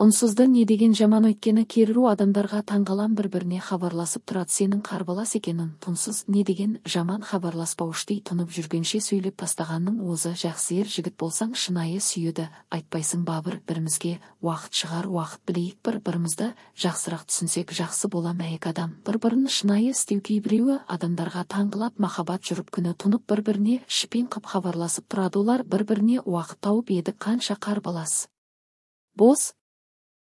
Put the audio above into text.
Унсузда не деген жаман өйткені керіру адамдарға таңғалам бір-біріне хабарласып тұрады сенің қарбалас екенін. Тунсыз не деген жаман хабарласпауыштай тұнып жүргенше сөйлеп тастағанның өзі. Жақсы ер жігіт болсаң шынайы сүйеді, айтпайсың ба бір-бірімізге уақыт шығар, уақыт білейік, бір-бірімізді жақсырақ түсінсек жақсы бола ма. Екі адам бір-бірін шынайы істеу. Кейбіреуі адамдарға таңғалап махаббат жүріп күні тұнып бір-біріне шіпен қып хабарласып тұрады. Олар бір-біріне уақыт тауып еді қанша қарбалас бос